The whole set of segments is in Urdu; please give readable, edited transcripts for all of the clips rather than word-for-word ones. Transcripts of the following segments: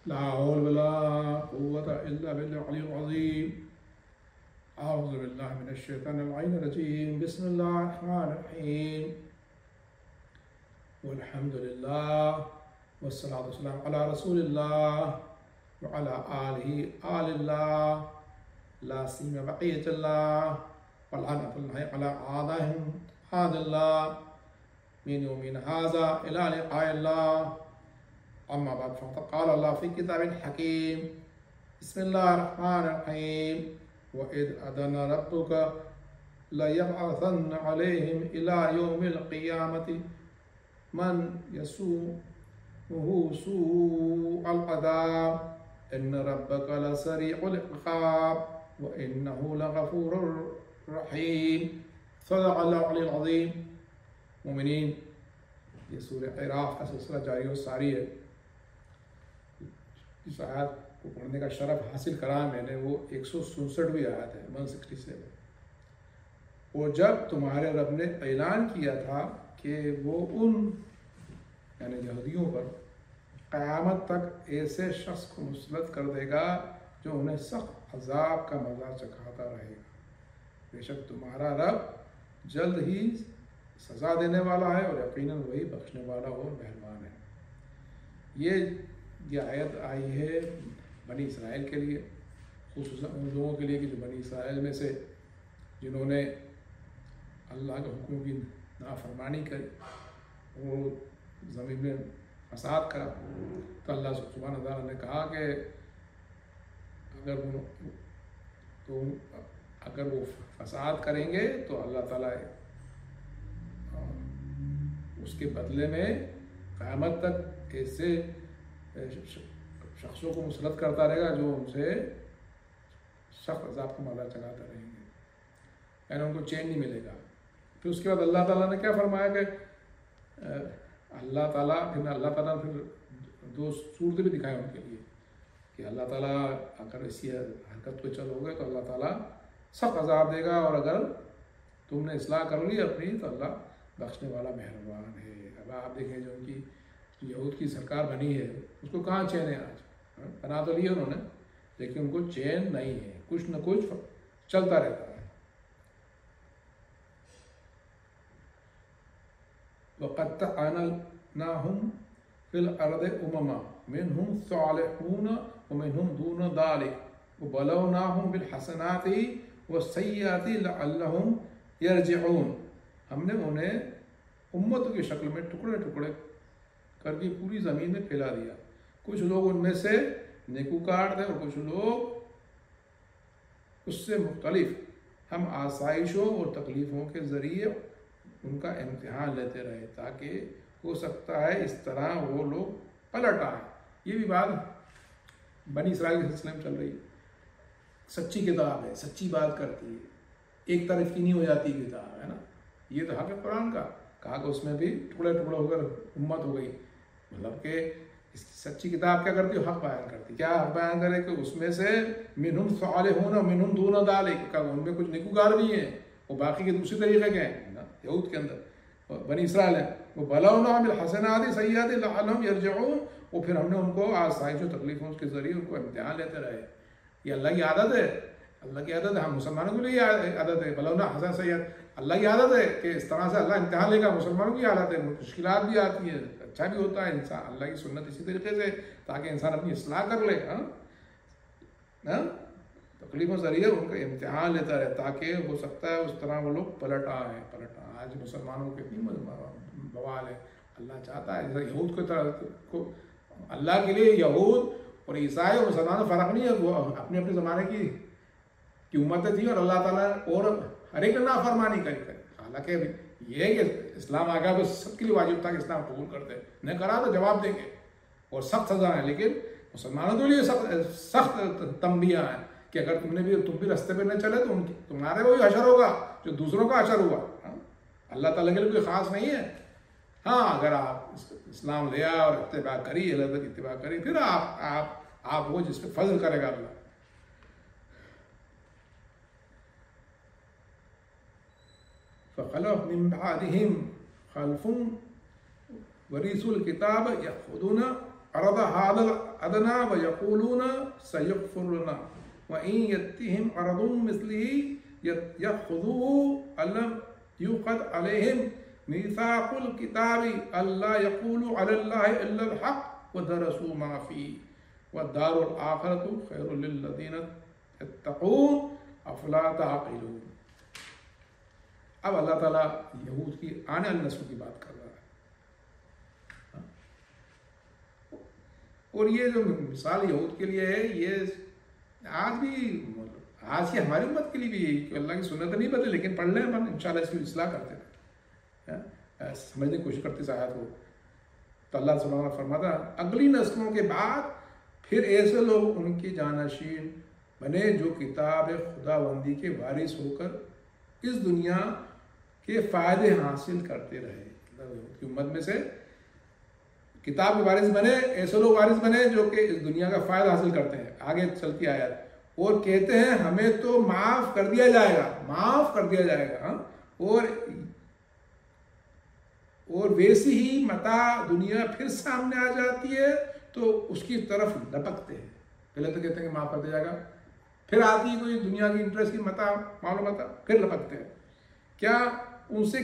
لا حول ولا قوة إلا بالله العلي العظيم. أعوذ بالله من الشيطان اللعين الرجيم. بسم الله الرحمن الرحيم. والحمد لله والصلاة والسلام على رسول الله وعلى آل الله لا سيما بقية الله والعنة الله على أعدائهم هذا الله من يومنا هذا إلى لقاء الله. أما بعد فقد قال الله في كتاب الحكيم. بسم الله الرحمن الرحيم. وإذ أذن ربك ليبعثن عليهم إلى يوم القيامة من يسومه سوء العذاب إن ربك لسريع العقاب وإنه لغفور رحيم. صدق الله العلي العظيم. مومنین، یہ سورہ اعراف کا سلسلہ جاری و ساری ہے. اس آیت کو پڑھنے کا شرف حاصل کرا میں نے، وہ 167ویں آیت ہے، 167. وہ جب تمہارے رب نے اعلان کیا تھا کہ وہ ان یعنی یہودیوں پر قیامت تک ایسے شخص کو مسلط کر دے گا جو انہیں سخت عذاب کا مزہ چکھاتا رہے گا. بے شک تمہارا رب جلد ہی سزا دینے والا ہے اور یقیناً وہی بخشنے والا اور مہربان ہے. یہ آیت آئی ہے بنی اسرائیل کے لیے، خصوصاً ان لوگوں کے لیے کہ جو بنی اسرائیل میں سے جنہوں نے اللہ کے حکم کی نافرمانی کری، وہ زمین میں فساد کرا. تو اللہ سبحانہ وتعالیٰ نے کہا کہ اگر وہ فساد کریں گے تو اللہ تعالیٰ اس کے بدلے میں قیامت تک ایسے شخصوں کو مسلط کرتا رہے گا جو ان سے سخت عذاب کا مزہ چلاتے رہیں گے، یعنی ان کو چین نہیں ملے گا. پھر اس کے بعد اللہ تعالیٰ نے کیا فرمایا کہ اللہ تعالیٰ نے پھر دو صورتیں بھی دکھائیں ان کے لیے کہ اللہ تعالیٰ اگر اسی حرکت پہ چلو گے تو اللہ تعالیٰ سخت عذاب دے گا، اور اگر تم نے اصلاح کر لی اپنی تو اللہ بخشنے والا مہربان ہے. اب آپ دیکھیں جو ان کی یہود کی سرکار بنی ہے، اس کو کہاں چین ہے آج؟ بنا تو لیا انہوں نے، لیکن ان کو چین نہیں ہے، کچھ نہ کچھ چلتا رہتا ہے. وَقَطَّعْنَاهُمْ فِي الْأَرْضِ أُمَمًا مِنْهُمْ صَالِحُونَ وَمِنْهُمْ دُونَ ذَلِكَ وَبَلَوْنَاهُمْ بِالْحَسَنَاتِ وَالسَّيِّئَاتِ لَعَلَّهُمْ يَرْجِعُونَ. ہم نے انہیں امتوں کی شکل میں ٹکڑے ٹکڑے کر کے پوری زمین میں پھیلا دیا. کچھ لوگ ان میں سے نیکوکار تھے اور کچھ لوگ اس سے مختلف. ہم آسائشوں اور تکلیفوں کے ذریعے ان کا امتحان لیتے رہے تاکہ ہو سکتا ہے اس طرح وہ لوگ پلٹ آئیں. یہ بھی بات بنی اسرائیل کے سلسلے میں چل رہی ہے. سچی کتاب ہے، سچی بات کرتی ہے، ایک طرف کی نہیں ہو جاتی کتاب ہے نا. یہ تو حق ہے قرآن کا، کہا کہ اس میں بھی ٹکڑے ٹکڑے ہو کر امت ہو گئی. مطلب کہ اس کی سچی کتاب کیا کرتی ہے؟ حق بیان کرتی. کیا حق بیان کرے کہ اس میں سے منہم صالحون ومنہم دون ذلک، کہ ان میں کچھ نیکوکار بھی ہیں، وہ باقی کے دوسری طریقے کے ہیں نا. یہود کے اندر بنی اسرائیل ہیں، وہ بلوناہم بالحسنات سیئات لعلہم یرجعون. وہ پھر ہم نے ان کو آسائشوں تکلیفوں کے ذریعے ان کو امتحان لیتے رہے. یہ اللہ کی عادت ہے، اللہ کی عادت ہے. ہم مسلمانوں کے لیے عادت ہے بلونا حسن سیئات. اللہ کی عادت ہے کہ اس طرح سے اللہ امتحان لے گا. مسلمانوں کی حالت ہے، مشکلات بھی آتی ہیں، اچھا بھی ہوتا ہے انسان. اللہ کی سنت اسی طریقے سے تاکہ انسان اپنی اصلاح کر لے. تکلیفوں کے ذریعے ان کا امتحان لیتا رہے تاکہ ہو سکتا ہے اس طرح وہ لوگ پلٹ آئیں. آج مسلمانوں کے اتنی بوال ہے. اللہ چاہتا ہے جیسا یہود کو اللہ کے لیے یہود اور عیسائی اور مسلمانوں فرق نہیں ہے. وہ اپنے اپنے زمانے کی امتیں تھیں اور اللہ تعالیٰ اور ہر ایک نافرمانی کرے. حالانکہ یہ ہے کہ اسلام آ گیا تو سب کے لیے واجب تھا کہ اسلام قبول کرتے، نہیں کرا تو جواب دیں گے اور سخت سزا ہے. لیکن مسلمانوں کے لیے سخت تنبیہ ہیں کہ اگر تم بھی راستے پہ نہ چلے تو تمہارے وہی حشر ہوگا جو دوسروں کا حشر ہوا. اللہ تعالیٰ کے لیے کوئی خاص نہیں ہے. ہاں اگر آپ اسلام لیا اور اتباع کری، اللہ کی اتباع کری، پھر آپ وہ جس پہ فضل کرے گا اللہ. فخلف من بعدهم خلف ورثوا الكتاب يأخذون عرض هذا الأدنى ويقولون سيغفر لنا وإن يأتهم عرض مثله يأخذوه ألم يؤخذ عليهم ميثاق الكتاب ألا يقولوا على الله إلا الحق ودرسوا ما فيه والدار الآخرة خير للذين يتقون أفلا تعقلون. اب اللہ تعالیٰ یہود کی آنے والی نسل کی بات کر رہا ہے، اور یہ جو مثال یہود کے لیے ہے یہ آج بھی آج کی ہماری امت کے لیے بھی کہ اللہ کی سنت نہیں بدلے، لیکن پڑھ لیں ہم انشاءاللہ اس کی اصلاح کرتے ہیں، سمجھنے کی کوشش کرتے اس آیت کو. تو اللہ سبحانہ وتعالیٰ فرماتا اگلی نسلوں کے بعد پھر ایسے لوگ ان کی جانشین بنے جو کتاب خداوندی کے وارث ہو کر اس دنیا کے فائدے حاصل کرتے رہے. کی امت میں سے کتاب کے وارث بنے، ایسے لوگ وارث بنے جو کہ اس دنیا کا فائدہ حاصل کرتے ہیں. آگے چلتی آیات اور کہتے ہیں ہمیں تو معاف کر دیا جائے گا، معاف کر دیا جائے گا، اور ویسی ہی متاع دنیا پھر سامنے آ جاتی ہے تو اس کی طرف لپکتے ہیں. پہلے تو کہتے ہیں کہ معاف کر دیا جائے گا، پھر آتی کوئی دنیا کی انٹرسٹ کی متاع معلومات پھر لپکتے ہیں. کیا ان سے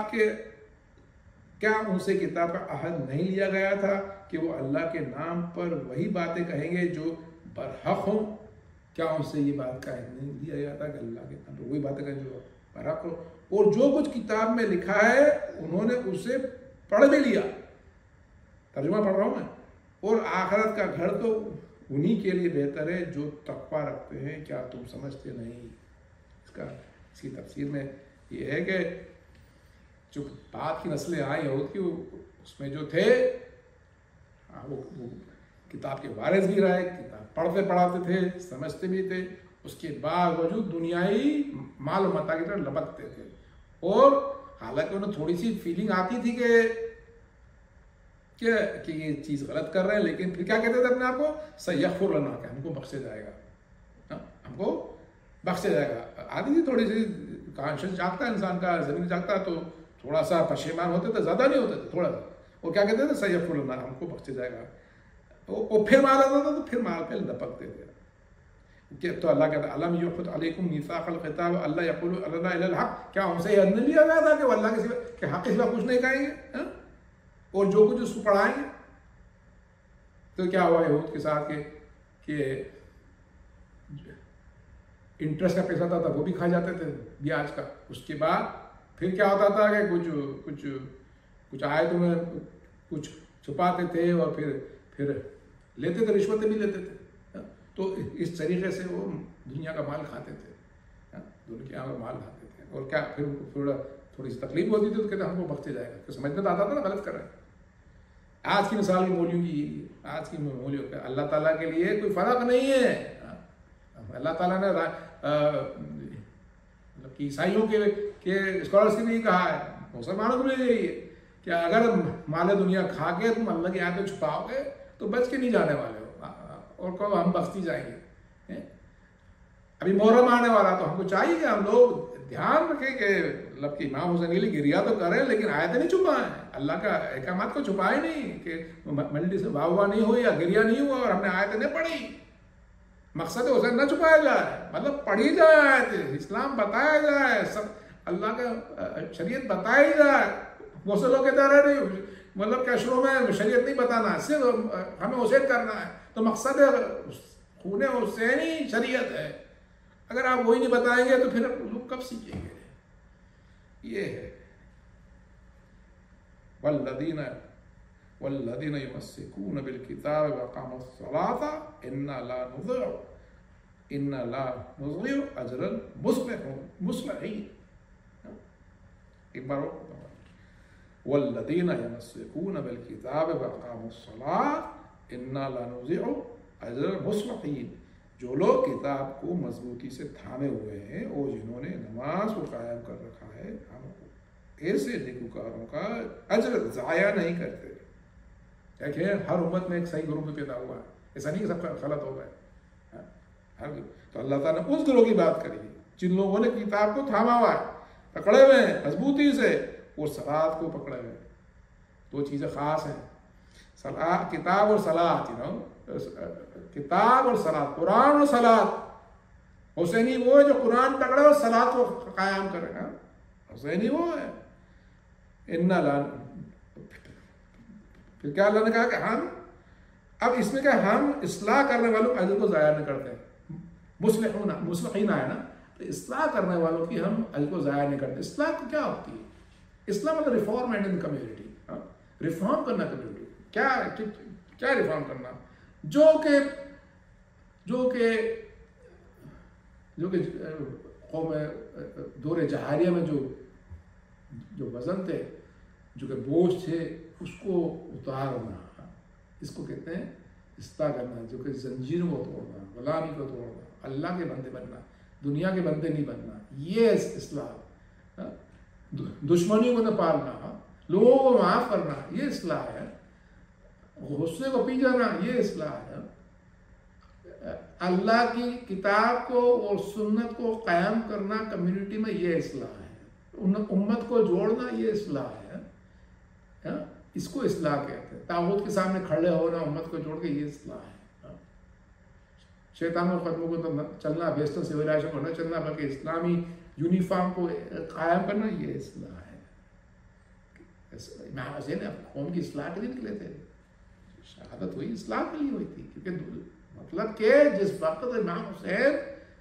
کتاب کا عہد نہیں لیا گیا تھا کہ وہ اللہ کے نام پر وہی باتیں کہیں گے جو برحق ہوں؟ کیا ان سے یہ بات کا عہد نہیں لیا گیا تھا کہ اللہ کے نام پر وہی باتیں کہیں جو برحق ہوں؟ اور جو کچھ کتاب میں لکھا ہے انہوں نے اسے پڑھ بھی لیا. ترجمہ پڑھ رہا ہوں میں. اور آخرت کا گھر تو انہی کے لیے بہتر ہے جو تقویٰ رکھتے ہیں، کیا تم سمجھتے نہیں؟ اس کی تفسیر میں یہ ہے کہ جو بعد کی نسلیں آئی یہود کی اس میں جو تھے وہ کتاب کے وارث بھی رہے، کتاب پڑھتے پڑھاتے تھے، سمجھتے بھی تھے، اس کے باوجود دنیائی مال و متاع کی طرح لپکتے تھے. اور حالانکہ انہیں تھوڑی سی فیلنگ آتی تھی کہ یہ چیز غلط کر رہے ہیں، لیکن پھر کیا کہتے تھے اپنے آپ کو سیغفر لنا، کہ ہم کو بخشا جائے گا، ہم کو بخشا جائے گا. آتی تھی تھوڑی سی کانشیس جاگتا ہے انسان کا، زمین جاگتا ہے تو تھوڑا سا پشیمان ہوتے تھے، زیادہ نہیں ہوتے تھے، تھوڑا سا. وہ کیا کہتے تھے سیغفر لنا، ہم کو بخشا جائے گا. وہ پھر مال آتا تھا تو پھر مال پہ لپکتے تھے. تو اللہ کہتا ہے الم یؤخذ علیکم میثاق الکتاب الا یقولوا علی اللہ الا الحق. کیا ان سے عہد نہیں لیا گیا تھا کہ وہ اللہ کے سوا کہ حق کے سوا کچھ نہیں کہیں گے، اور جو کچھ اس کو پڑھائیں گے؟ تو کیا ہوا یہود کے ساتھ کہ انٹرسٹ کا پیسہ تھا وہ بھی کھا جاتے تھے بیاج کا. اس کے بعد پھر کیا ہوتا تھا کہ کچھ آئے تو میں کچھ چھپاتے تھے اور پھر لیتے تھے، رشوتیں بھی لیتے تھے. تو اس طریقے سے وہ دنیا کا مال کھاتے تھے، دنیا کا مال کھاتے تھے. اور کیا پھر تھوڑی سی تکلیف ہوتی تھی تو کہتے ہم کو بخشا جائے گا، کہ سمجھنے تو آتا تھا نا غلط کر رہے ہیں. آج کی مثال کی مولیوں کی آج کی مولیوں کا اللہ تعالیٰ کے لیے کوئی فرق نہیں ہے. اللہ تعالیٰ نے عیسائیوں کے اسکالرس کے لیے کہا ہے، مسلمانوں کو بھی یہی ہے کہ اگر مال دنیا کھا کے تم اللہ کی آیتیں چھپاؤ گے تو بچ کے نہیں جانے والے ہو، اور کہو ہم بخشی جائیں گے. ابھی محرم آنے والا تو ہم کو چاہیے کہ ہم لوگ دھیان رکھیں کہ مطلب کہ امام حسین علی گریا تو کریں لیکن آیتیں نہیں چھپائیں، اللہ کا احکامات کو چھپائے نہیں، کہ منڈی سے واہ نہیں ہوئی یا گریا نہیں ہوا اور ہم نے آیتیں نہیں پڑھی. مقصد حسین نہ چھپایا جائے، مطلب پڑھی جائے آیتیں، اسلام بتایا جائے، سب اللہ کا شریعت بتائی جائے. بہت سے لوگ کہتے رہے نہیں مطلب کہ شروع میں شریعت نہیں بتانا، صرف ہمیں حسین کرنا ہے. تو مقصد خون حسینی شریعت ہے. اگر آپ وہی نہیں بتائیں گے تو پھر لوگ کب سیکھیں گے؟ یہ ہے والذین یمسکون بالکتاب واقاموا الصلاۃ انا لا نضيع اجر المصلحین. ایک بار والذین یمسکون بالکتاب واقاموا الصلاۃ انا لا نضيع اجر المصلحین. جو لوگ کتاب کو مضبوطی سے تھامے ہوئے ہیں اور جنہوں نے نماز کو قائم کر رکھا ہے، ہم ایسے نیکوکاروں کا اجر ضائع نہیں کرتے. دیکھیں ہر امت میں ایک صحیح گروپ میں پیدا ہوا ہے، ایسا نہیں کہ سب غلط ہو گئے. تو اللہ تعالیٰ نے اس گروہ کی بات کری جن لوگوں نے کتاب کو تھاما ہوا ہے، پکڑے ہوئے ہیں مضبوطی سے، اور صلاۃ کو پکڑے ہوئے ہیں. دو چیزیں خاص ہیں، کتاب اور صلاۃ، کتاب اور صلاۃ، قرآن اور صلاۃ۔ حسینی وہ ہے جو قرآن پکڑے اور صلاۃ کو قائم کرے، حسینی وہ ہے۔ پھر کیا اللہ نے کہا کہ ہم اب اس میں کہ ہم اصلاح کرنے والوں کے اجر کو ضائع نہیں کرتے، مصلحین ہے نا، تو اصلاح کرنے والوں کی ہم اجر کو ضائع نہیں کرتے۔ اصلاح تو کیا ہوتی ہے؟ اصلاح مطلب ریفارمنٹ ان کمیونٹی، ریفارم کرنا کمیونٹی۔ کیا ریفارم کرنا؟ جو کہ قوم دور جہاریہ میں جو وزن تھے، جو کہ بوجھ تھے، اس کو اتارنا، اس کو کہتے ہیں اصلاح کرنا۔ جو کہ زنجیروں کو توڑنا، غلامی کو توڑنا، اللہ کے بندے بننا، دنیا کے بندے نہیں بننا، یہ اصلاح۔ دشمنیوں کو نہ پالنا، لوگوں کو معاف کرنا، یہ اصلاح ہے۔ غصے کو پی جانا، یہ اصلاح ہے۔ اللہ کی کتاب کو اور سنت کو قائم کرنا کمیونٹی میں، یہ اصلاح ہے۔ امت کو جوڑنا، یہ اصلاح ہے۔ اس کو اصلاح کہتے ہیں۔ طاغوت کے سامنے کھڑے ہونا، امت کو جوڑ کے، یہ اصلاح ہے۔ شیطان و قدموں کو چلنا، ویسٹرن سویلائزیشن کو نہ چلنا، بلکہ اسلامی یونیفارم کو قائم کرنا، یہ اصلاح ہے۔ امام حسین قوم کی اصلاح کے لیے نکلے تھے، شہادت ہوئی اصلاح کے لیے ہوئی تھی، کیونکہ مطلب کہ جس وقت امام حسین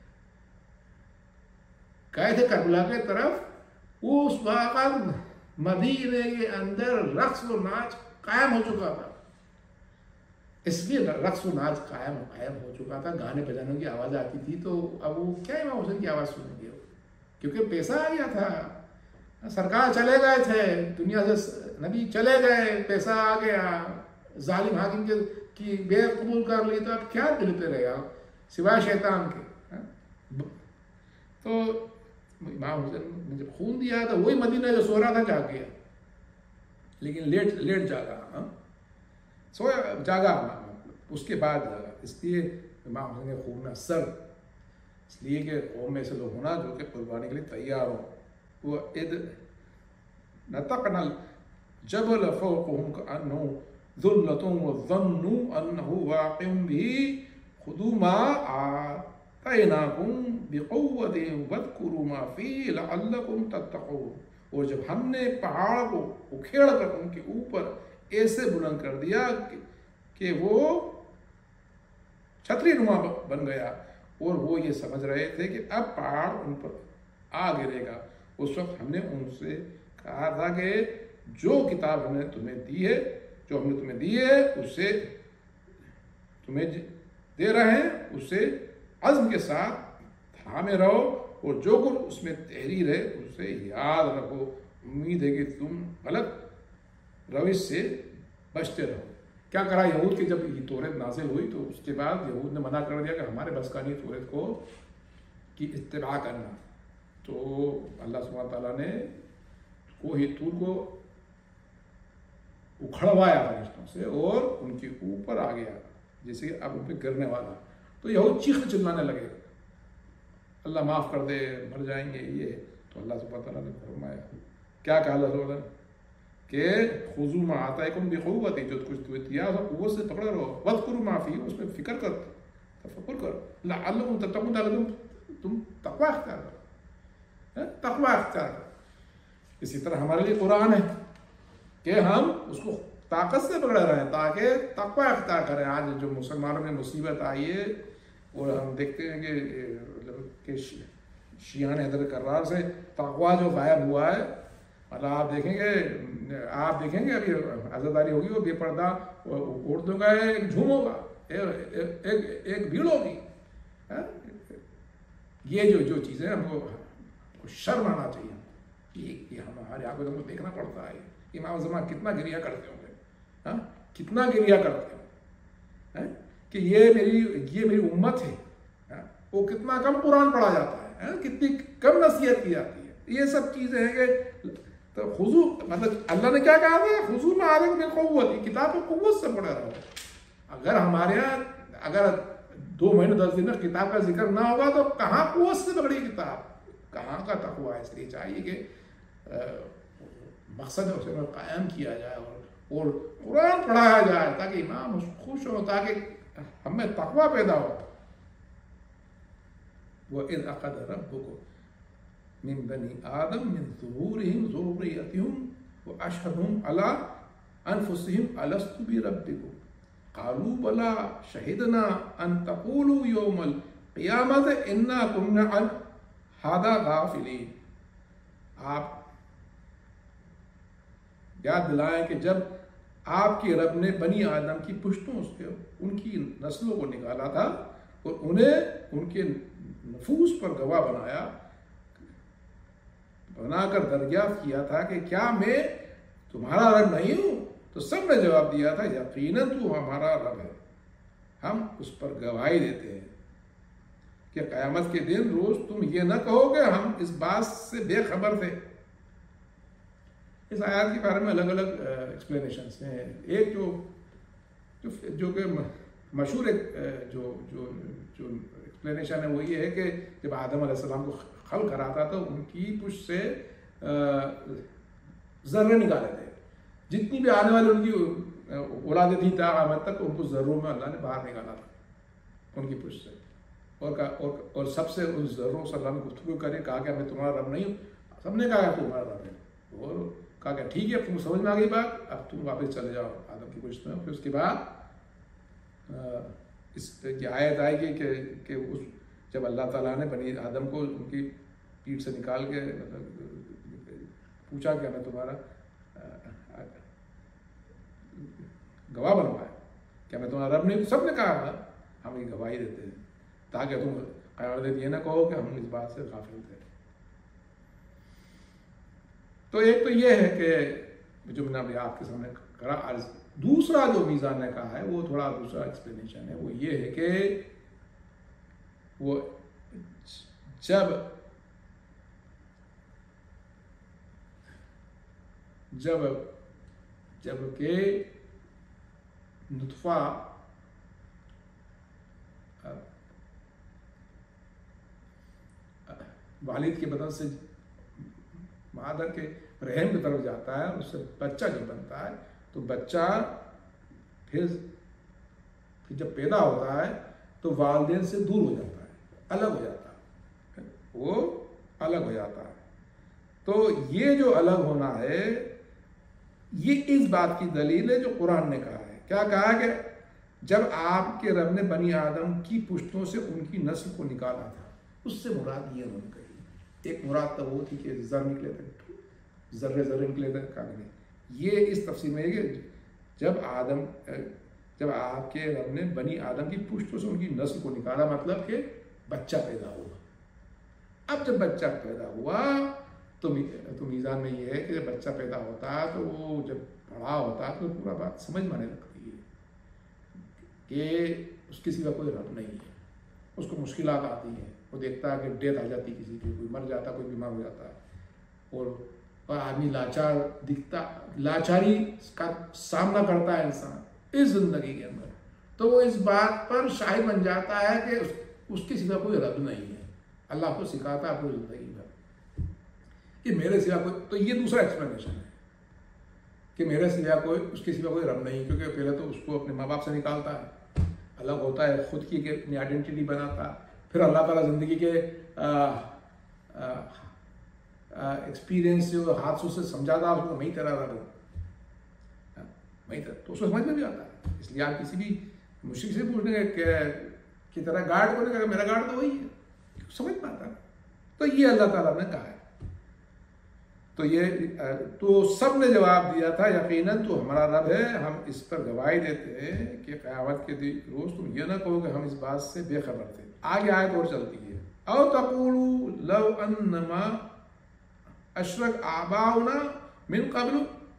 گئے تھے کربلا کے طرف، اس وقت مدینے کے اندر رقص و ناچ قائم ہو چکا تھا۔ اس لیے رقص و ناچ قائم ہو چکا تھا، گانے بجانے کی آواز آتی تھی، تو اب وہ کیا امام حسین کی آواز سنیں گے؟ کیونکہ پیسہ آ گیا تھا، سرکار چلے گئے تھے دنیا سے، نبی چلے گئے، پیسہ آ گیا، ظالم حاکم کی بے قبول کر لی، تو اب کیا دل پہ رہے گا سوائے شیطان کے؟ تو امام حسین نے جب خون دیا تو وہی مدینہ جو سو رہا تھا جاگ گیا، لیکن لیٹ جاگا، جاگا اس کے بعد جاگا۔ اس لیے امام حسین نے خون سر، اس لیے کہ قوم میں سے لوگ ہونا جو کہ قربانی کے لیے تیار ہوں۔ وہ نطقنا الجبل فوقهم كأنه ذلة وظنوا أنه واقع به خذوا ما آتيناكم بقوة واذكروا ما فيه لعلكم تتقون۔ اور جب ہم نے پہاڑ کو اکھیڑ کر ان کے اوپر ایسے بلند کر دیا کہ وہ چھتری نما بن گیا، اور وہ یہ سمجھ رہے تھے کہ اب پہاڑ ان پر آ گرے گا، اس وقت ہم نے ان سے کہا تھا کہ جو کتاب ہم نے تمہیں دی ہے، جو ہم نے تمہیں دی ہے، اس سے تمہیں دے رہے ہیں، اس سے عزم کے ساتھ تھامے رہو، اور جو کچھ اس میں تحریر ہے اسے یاد رکھو۔ امید ہے کہ تم غلط روش سے بچتے رہو۔ کیا کرا یہود کی جب یہ توریت نازل ہوئی تو اس کے بعد یہود نے منع کر دیا کہ ہمارے بس کا نہیں توریت کو کی اتباع کرنا، تو اللہ سبحانہ تعالیٰ نے کوہ طور کو اکھڑوایا فرشتوں سے اور ان کے اوپر آ گیا، جیسے کہ اب ان پہ گرنے والا، تو یہود چیخ چلانے لگے، اللہ معاف کر دے، مر جائیں گے یہ۔ تو اللہ سبحانہ تعالیٰ نے فرمایا، کیا کہا اللہ سبحانہ تعالیٰ کہ خذوا ما آتاکم بقوۃ، جو کچھ تمہیں دیا ہے قوت سے پکڑے رہو، واذکروا ما فیہ، اس میں فکر کر، تفکر کر، لعلکم تتقون، تم تقوی اختیار کرو، تقوی اختیار کرو۔ اسی طرح ہمارے لیے قرآن ہے کہ ہم اس کو طاقت سے پکڑے رہیں تاکہ تقوی اختیار کریں۔ آج جو مسلمانوں میں مصیبت آئی ہے، اور ہم دیکھتے ہیں کہ شیعان حیدر کرار سے تقوی جو غائب ہوا ہے، مطلب آپ دیکھیں گے ابھی عزاداری ہوگی، وہ بے پردہ عورتوں کا ایک جھوم ہوگا، ایک بھیڑ ہوگی۔ یہ جو چیزیں ہم کو شرم آنا چاہیے، یہ ہمارے آنکھوں سے ہم کو دیکھنا پڑتا ہے۔ امام زمان کتنا گریہ کرتے ہوں گے، کتنا گریہ کرتے ہیں کہ یہ میری امت ہے، وہ کتنا کم قرآن پڑھا جاتا ہے، کتنی کم نصیحت کی جاتی ہے۔ یہ سب چیزیں ہیں کہ تو خضوع، مطلب اللہ نے کیا کہا تھا، خضوع ما آتاکم بقوۃ، کتاب کو قوت سے پڑھے رہو۔ اگر ہمارے یہاں اگر 2 مہینے 10 دن کتاب کا ذکر نہ ہوگا تو کہاں قوت سے پکڑی کتاب، کہاں کا تقویٰ ہے؟ اس لیے چاہیے کہ مقصد اسے قائم کیا جائے، اور اور قرآن پڑھایا جائے تاکہ امام خوش ہو، تاکہ ہم میں تقوی پیدا ہو۔ وَإِذْ أَخَذَ رَبُّكُم مِّن بَنِي آدَمَ مِن ظُهُورِهِمْ ذُرِّيَّتَهُمْ وَأَشْهَدَهُمْ عَلَىٰ أَنفُسِهِمْ أَلَسْتُ بِرَبِّكُمْ قَالُوا بَلَىٰ شَهِدْنَا أَن تَقُولُوا يَوْمَ الْقِيَامَةِ إِنَّا كُنَّا عَنْ هَٰذَا غَافِلِينَ۔ آپ یاد دلائیں کہ جب آپ کے رب نے بنی آدم کی پشتوں سے ان کی نسلوں کو نکالا تھا اور انہیں ان کے نفوس پر گواہ بنا کر دریافت کیا تھا کہ کیا میں تمہارا رب نہیں ہوں؟ تو سب نے جواب دیا تھا یقیناً تو ہمارا رب ہے، ہم اس پر گواہی دیتے ہیں کہ قیامت کے دن روز تم یہ نہ کہو کہ ہم اس بات سے بے خبر تھے۔ اس آیات کے بارے میں الگ الگ ایکسپلینیشنس ہیں۔ ایک جو کہ مشہور جو ایکسپلینیشن ہے وہ یہ ہے کہ جب آدم علیہ السلام کو خلق کرا تھا تو ان کی پشت سے ذرے نکالے تھے، جتنی بھی آنے والی ان کی اولادیں تھیں تا قیامت تک ان کو ذروں میں اللہ نے باہر نکالا تھا ان کی پشت سے، اور سب سے ان ذروں سے اللہ نے گفتگو کرے، کہا کہ میں تمہارا رب نہیں ہوں۔ سب نے کہا کہ تمہارا رب ہے، اور کہا کہ ٹھیک ہے، تم سمجھ میں آ گئی بات، اب تم واپس چلے جاؤ آدم کی پشت میں۔ پھر اس کے بعد اس کی آیت آئے گی کہ جب اللہ تعالیٰ نے بنی آدم کو ان کی پیٹھ سے نکال کے پوچھا کہ میں تمہارا گواہ بنوایا، کیا میں تمہارا رب نہیں؟ سب نے کہا ہم یہ گواہی دیتے ہیں تاکہ تم قیامت دن یہ نہ کہو کہ ہم اس بات سے غافل تھے۔ تو ایک تو یہ ہے کہ جو میں نے ابھی آپ کے سامنے کرا عرض۔ دوسرا جو میزان نے کہا ہے وہ تھوڑا دوسرا ایکسپلینیشن ہے، وہ یہ ہے کہ وہ جب کہ نطفہ والد کے بدن سے مادر کے رحم کی طرف جاتا ہے، اس سے بچہ جب بنتا ہے تو بچہ پھر جب پیدا ہوتا ہے تو والدین سے دور ہو جاتا ہے، الگ ہو جاتا ہے، وہ الگ ہو جاتا ہے۔ تو یہ جو الگ ہونا ہے یہ اس بات کی دلیل ہے جو قرآن نے کہا ہے۔ کیا کہا کہ جب آپ کے رب نے بنی آدم کی پشتوں سے ان کی نسل کو نکالا تھا، اس سے مراد یہ انہوں نے کہی۔ ایک مراد تو وہ تھی کہ ذر نکلے تھے، ذرے نکلے تھے، کہا نہیں۔ یہ اس تفسیر میں ہے کہ جب آپ کے رب نے بنی آدم کی پشتوں سے ان کی نسل کو نکالا، مطلب کہ بچہ پیدا ہوا۔ اب جب بچہ پیدا ہوا تو میزان میں یہ ہے کہ جب بچہ پیدا ہوتا ہے تو وہ جب بڑا ہوتا ہے تو پورا بات سمجھ میں آنے لگتی ہے کہ اس کے سوا کوئی رب نہیں ہے۔ اس کو مشکلات آتی ہیں، وہ دیکھتا ہے کہ ڈیتھ آ جاتی کسی کی، کوئی مر جاتا، کوئی بیمار ہو جاتا ہے، اور آدمی لاچار دکھتا، لاچاری کا سامنا کرتا ہے انسان اس زندگی کے اندر، تو وہ اس بات پر شاہد بن جاتا ہے کہ اس کے سوا کوئی رب نہیں ہے۔ اللہ کو سکھاتا ہے اپنی زندگی میں کہ میرے سوا کوئی، تو یہ دوسرا ایکسپلینیشن ہے کہ میرے سوا کوئی، اس کے سوا کوئی رب نہیں، کیونکہ پہلے تو اس کو اپنے ماں باپ سے نکالتا ہے، الگ ہوتا ہے، خود کی اپنی آئیڈینٹی بناتا ہے، پھر اللہ تعالیٰ زندگی کے ایکسپیرینس جو حادثوں سے سمجھاتا ہے اس کو، میں تیرا رب ہوں، تو اس کو سمجھ میں بھی آتا ہے۔ اس لیے آپ کسی بھی مشرک سے پوچھنے کہ تیرا گارڈ کو نہیں کہا، میرا گارڈ تو وہی ہے، سمجھ میں آتا ہے۔ تو یہ اللہ تعالیٰ نے کہا ہے۔ تو سب نے جواب دیا تھا یقیناً تو ہمارا رب ہے، ہم اس پر گواہی دیتے ہیں کہ قیامت کے روز تم یہ نہ کہو کہ ہم اس بات سے بے خبر تھے۔ آگے آیت اور چلتی ہے، او تقولوا لو انما اشرک آباؤنا من قبل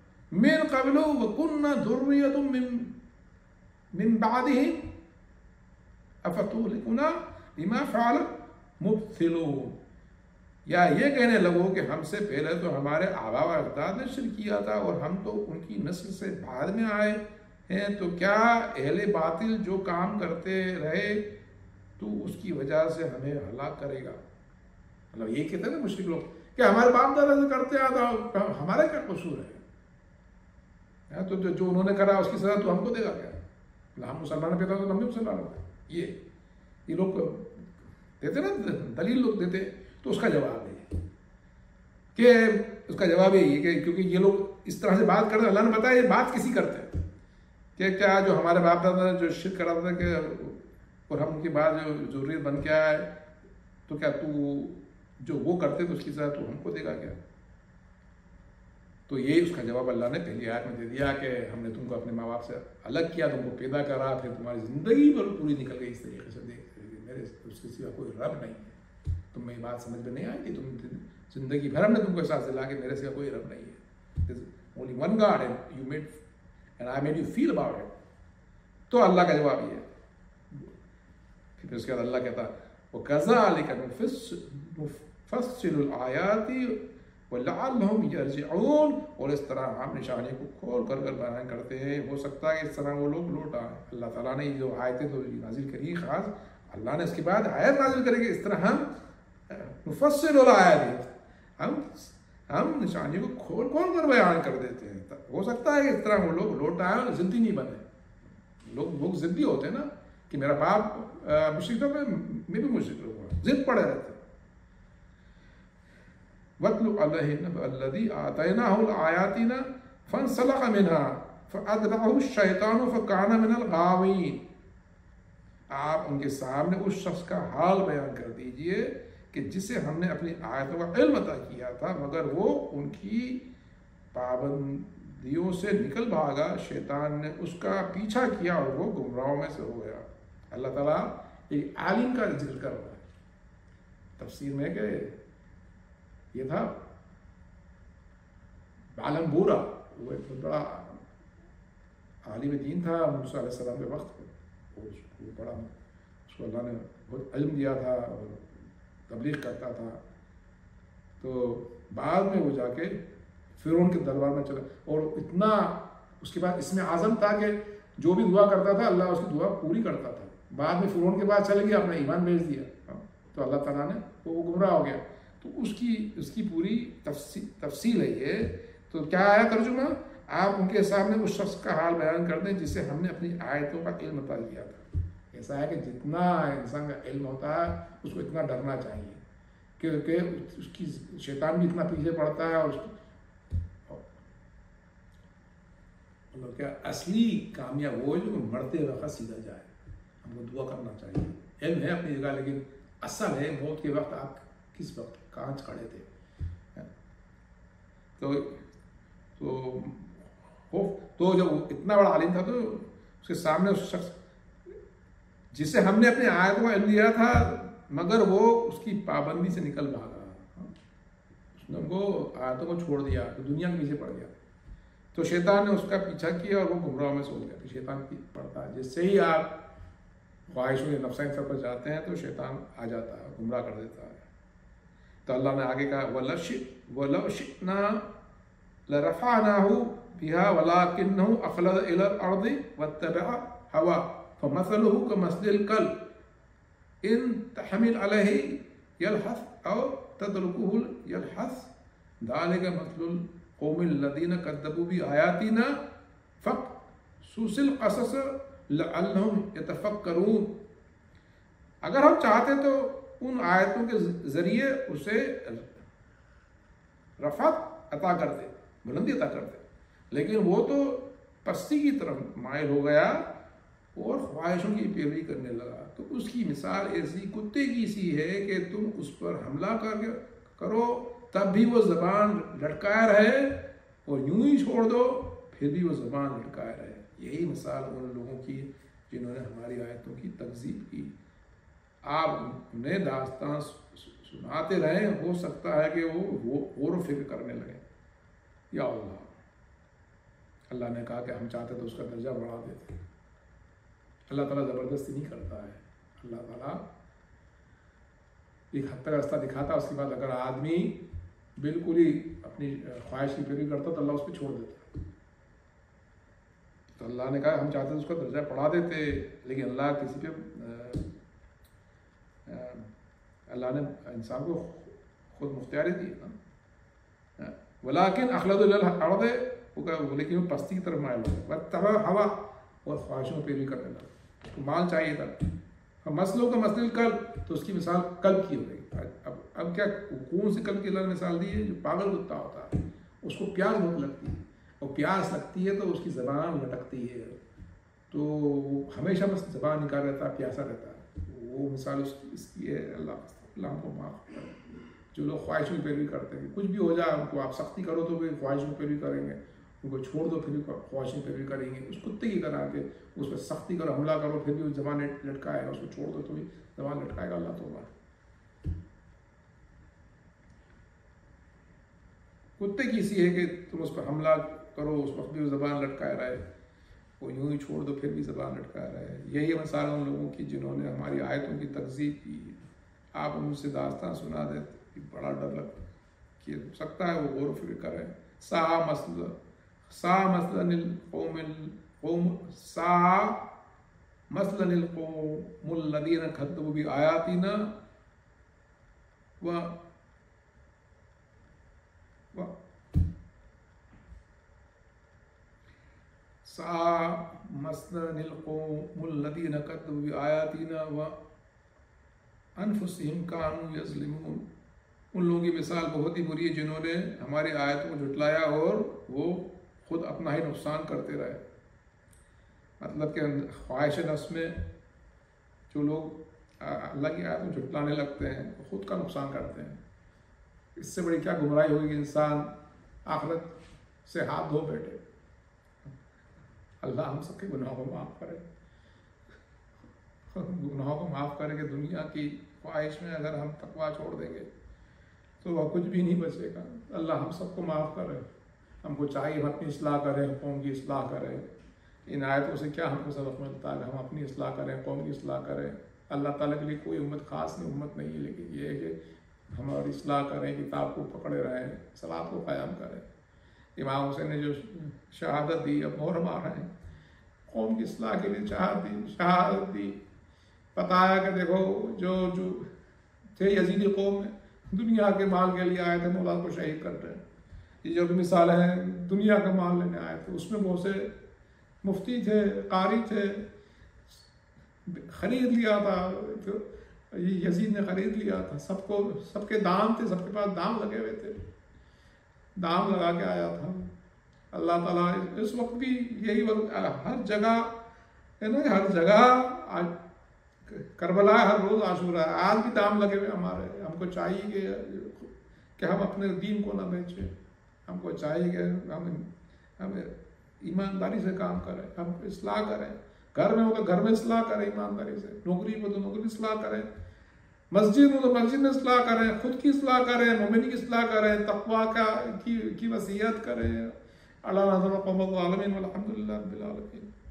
وكنا ذریۃ من بعدهم افتهلكنا بما فعل المبطلون۔ یا یہ کہنے لگو کہ ہم سے پہلے تو ہمارے آبا و اجداد نے شرک کیا تھا اور ہم تو ان کی نسل سے بعد میں آئے ہیں، تو کیا اہل باطل جو کام کرتے رہے تو اس کی وجہ سے ہمیں ہلاک کرے گا؟ مطلب یہ کہتے ہیں نا مشرک لوگ کہ ہمارے باپ دادا سے کرتے آتا، ہمارا کیا قصور ہے؟ تو جو انہوں نے کرا اس کی سزا تو ہم کو دے گا کیا؟ ہم مسلمان پیدا تو ہم بھی مسلمان ہوتے. یہ لوگ دیتے نا دلیل لوگ دیتے. تو اس کا جواب ہے کہ اس کا جواب یہی ہے کہ کیونکہ یہ لوگ اس طرح سے بات کرتے ہیں. اللہ نے بتایا یہ بات کسی کرتے ہیں کہ کیا جو ہمارے باپ دادا جو شرک کراتا تھا کہ اور ہم ان کے بعد جو ضروریت بن کے آئے تو کیا تو جو وہ کرتے تو اس کی سزا تو ہم کو دے گا کیا؟ تو یہی اس کا جواب اللہ نے پہلی آیت میں دے دیا کہ ہم نے تم کو اپنے ماں باپ سے الگ کیا، تم کو پیدا کرا، پھر تمہاری زندگی پر پوری نکل گئی اس طریقے سے. میرے اس کے سوا کوئی رب نہیں ہے. تم میں یہ بات سمجھ میں نہیں آئی کہ تم زندگی بھر ہم نے تم کو احساس دلا کہ میرے سوا کوئی رب نہیں ہے. Only one God and I made you feel about it. تو اللہ کا جواب یہ ہے. پھر اس کے بعد اللہ کہتا وَكَذَلِكَ نُفَصِّلُ الْآيَاتِ وَلَعَلَّهُمْ يَرْجِعُونَ. اور اس طرح ہم نشانی کو کھول کر بیان کرتے ہیں، ہو سکتا ہے کہ اس طرح وہ لوگ لوٹ آئیں. اللہ تعالیٰ نے جو آیتیں تو نازل کری خاص، اللہ نے اس کے بعد آیت نازل کرے گی. اس طرح ہم نفصل الآیات، ہم نشانی کو کھول کر بیان کر دیتے ہیں. ہو سکتا ہے کہ اس طرح وہ لوگ لوٹ آئیں اور ضدی نہیں بنے. لوگ ضدی ہوتے ہیں نا کہ میرا باپ مشرک تھا میں بھی مشرک رہوں، ضد پڑے رہتے. وَاتْلُ عَلَيْهِمْ نَبَأَ الَّذِي آتَيْنَاهُ آيَاتِنَا فَانسَلَخَ مِنْهَا فَأَتْبَعَهُ الشَّيْطَانُ فَكَانَ مِنَ الْغَاوِينَ. آپ ان کے سامنے اس شخص کا حال بیان کر دیجئے کہ جسے ہم نے اپنی آیتوں کا علم عطا کیا تھا مگر وہ ان کی پابندیوں سے نکل بھاگا. شیطان نے اس کا پیچھا کیا اور وہ گمراہوں میں سے ہو گیا. اللہ تعالیٰ ایک عالم کا ذکر کر رہا ہے تفسیر میں کہ یہ تھا عالم بورا، وہ ایک بڑا عالم دین تھا موسیٰ علیہ السلام کے وقت. وہ بڑا اس کو اللہ نے بہت علم دیا تھا اور تبلیغ کرتا تھا. تو بعد میں وہ جا کے فرعون کے دربار میں چلا اور اتنا اس کے بعد اس میں عزم تھا کہ جو بھی دعا کرتا تھا اللہ اس کی دعا پوری کرتا تھا. بعد میں فرعون کے بعد چل گیا، اپنا ایمان بھیج دیا تو اللہ تعالیٰ نے وہ گمراہ ہو گیا. تو اس کی پوری تفصیل ہے یہ. تو کیا آیا ترجمہ؟ آپ ان کے سامنے اس شخص کا حال بیان کر دیں جسے ہم نے اپنی آیتوں کا علم عطا کیا تھا. ایسا ہے کہ جتنا انسان کا علم ہوتا ہے اس کو اتنا ڈرنا چاہیے کیونکہ اس کی شیطان بھی اتنا پیچھے پڑتا ہے. اور مطلب کیا اصلی کامیاب وہ جو مرتے وقت سیدھا جائے. ہم کو دعا کرنا چاہیے. علم ہے اپنی جگہ لیکن اصل ہے موت کے وقت آپ کس وقت کہاں کھڑے تھے. تو جب اتنا بڑا عالم تھا تو اس کے سامنے اس شخص جسے ہم نے اپنے آیتوں کا علم دیا تھا مگر وہ اس کی پابندی سے نکل بھاگا. اس نے ان کو آیتوں کو چھوڑ دیا تو دنیا کے پیچھے پڑ گیا. تو شیطان نے اس کا پیچھا کیا اور وہ گمراہوں میں سے ہو گیا. تو شیطان پڑتا ہے جس سے ہی آپ خواہشوں یا نفسانی سفر پر جاتے ہیں تو شیطان آ جاتا ہے، گمراہ کر دیتا ہے. تو اللہ نے آگے کہا وَلَوْ شِئْنَا لَرَفَعْنَاهُ بِهَا وَلَكِنَّهُ أَخْلَدَ إِلَى الْأَرْضِ وَاتَّبَعَ هَوَاهُ فَمَثَلُهُ كَمَثْلِ الْكَلْبِ إِنْ تَحْمِلْ عَلَيْهِ يَلْهَثْ أَوْ تَتْرُكْهُ يَلْهَثْ ذَلِكَ مَثْلُ الْقَوْمِ الَّذِينَ كَذَّبُوا بِآيَاتِنَا فَاقْصُصِ الْقَصَصَ لَعَلَّهُمْ يَتَفَكَّرُونَ. اگر ہم چاہتے تو ان آیتوں کے ذریعے اسے رفعت عطا کر دے، بلندی عطا کر دے، لیکن وہ تو پستی کی طرف مائل ہو گیا اور خواہشوں کی پیروی کرنے لگا. تو اس کی مثال ایسی کتے کی سی ہے کہ تم اس پر حملہ کرو تب بھی وہ زبان لٹکائے رہے اور یوں ہی چھوڑ دو پھر بھی وہ زبان لٹکائے رہے. یہی مثال ان لوگوں کی جنہوں نے ہماری آیتوں کی تکذیب کی. آپ انہیں داستان سناتے رہیں، ہو سکتا ہے کہ وہ غور و فکر کرنے لگے. یا اللہ نے کہا کہ ہم چاہتے تو اس کا درجہ بڑھا دیتے. اللہ تعالیٰ زبردستی نہیں کرتا ہے. اللہ تعالیٰ ایک حد تک راستہ دکھاتا، اس کے بعد اگر آدمی بالکل ہی اپنی خواہش کی پیروی کرتا تو اللہ اس پہ چھوڑ دیتا. تو اللہ نے کہا ہم چاہتے تو اس کا درجہ بڑھا دیتے، لیکن اللہ کسی پہ اللہ نے انسان کو خود مختاری دی نا. ولیکن اخلد الارض لیکن وہ پستی کی طرف مائل ہو گیا، تباہ ہوا اور خواہشوں پہ بھی کرنے لگا. اس کو مال چاہیے تھا. مسلوں کا مسئلہ کلب، تو اس کی مثال کلب کی ہو گئی. اب کیا کون سی کلب کی اللہ نے مثال دی ہے؟ جو پاگل کتا ہوتا ہے، اس کو پیاس بہت لگتی ہے، اور پیاس لگتی ہے تو اس کی زبان لٹکتی ہے، تو وہ ہمیشہ بس زبان نکال رہتا ہے، پیاسا رہتا ہے. وہ مثال اس کی ہے. اللہ ہم کو معاف کرے. جو لوگ خواہشوں کی پیروی کرتے ہیں، کچھ بھی ہو جائے ان کو آپ سختی کرو تو بھی خواہشوں کی پیروی کریں گے، ان کو چھوڑ دو پھر بھی خواہشوں کی پیروی کریں گے. اس کتے کی طرح کہ اس پہ سختی کرو، حملہ کرو، پھر بھی زبان لٹکائے گا، اس کو چھوڑ دو تو بھی زبان لٹکائے گا. اللہ توبہ. کتے کی سی ہے کہ تم اس پر حملہ کرو، اس وقت بھی وہ زبان لٹکائے رہے، وہ یوں ہی چھوڑ دو پھر بھی زبان لٹکائے رہے. یہی مثال ان لوگوں کی جنہوں نے ہماری آیتوں کی تکذیب کی. آپ ان سے داستان سنا دیتے، بڑا ڈر لگتا کہ ہو سکتا ہے وہ غور و فکر کریں. سا مثلا القوم الذین کذبوا بآیاتنا وانفسہم کانوا یظلمون. ان لوگوں کی مثال بہت ہی بری ہے جنہوں نے ہماری آیتوں کو جھٹلایا اور وہ خود اپنا ہی نقصان کرتے رہے. مطلب کہ خواہش نفس میں جو لوگ اللہ کی آیتوں کو جھٹلانے لگتے ہیں وہ خود کا نقصان کرتے ہیں. اس سے بڑی کیا گمراہی ہوگی کہ انسان آخرت سے ہاتھ دھو بیٹھے. اللہ ہم سب کے گناہوں کو معاف کرے، گناہوں کو معاف کرے کہ دنیا کی خواہش میں اگر ہم تقویٰ چھوڑ دیں گے تو وہ کچھ بھی نہیں بچے گا. اللہ ہم سب کو معاف کرے. ہم کو چاہیے ہم اپنی اصلاح کریں، قوم کی اصلاح کریں. ان آیتوں سے کیا ہم کو سبق ملتا ہے؟ ہم اپنی اصلاح کریں، قوم کی اصلاح کریں. اللہ تعالیٰ کے لیے کوئی امت خاص نہیں، امت نہیں ہے، لیکن یہ ہے کہ ہماری اصلاح کریں، کتاب کو پکڑے رہیں، صلاۃ کو قائم کریں. امام حسین نے جو شہادت دی، اب محرم آ رہے ہیں، قوم کی اصلاح کے لیے شہادت دی. بتایا کہ دیکھو جو تھے یزیدی قوم میں دنیا کے مال کے لیے آئے تھے، مولا کو شہید کرتے ہیں. یہ جو مثال ہے دنیا کا مال لینے آئے تھے، اس میں بہت سے مفتی تھے، قاری تھے، خرید لیا تھا. یزید نے خرید لیا تھا. سب کے دام تھے، سب کے پاس دام لگے ہوئے تھے، دام لگا کے آیا تھا. اللہ تعالیٰ اس وقت بھی یہی وقت ہر جگہ ہے نا، ہر جگہ کربلا ہر روز عاشورہ ہے، آج بھی دام لگے ہوئے ہمارے. ہم کو چاہیے کہ ہم اپنے دین کو نہ بیچیں. ہم کو چاہیے کہ ہم ایمانداری سے کام کریں، ہم اصلاح کریں. گھر میں ہو تو گھر میں اصلاح کریں ایمانداری سے، نوکری ہو تو نوکری اصلاح کریں، مسجد ہو تو مسجد میں اصلاح کریں، خود کی اصلاح کریں، مومن کی اصلاح کریں، تقویٰ کی وصیت کریں. اللہ قوم العالمین والحمد للہ رب العالمین.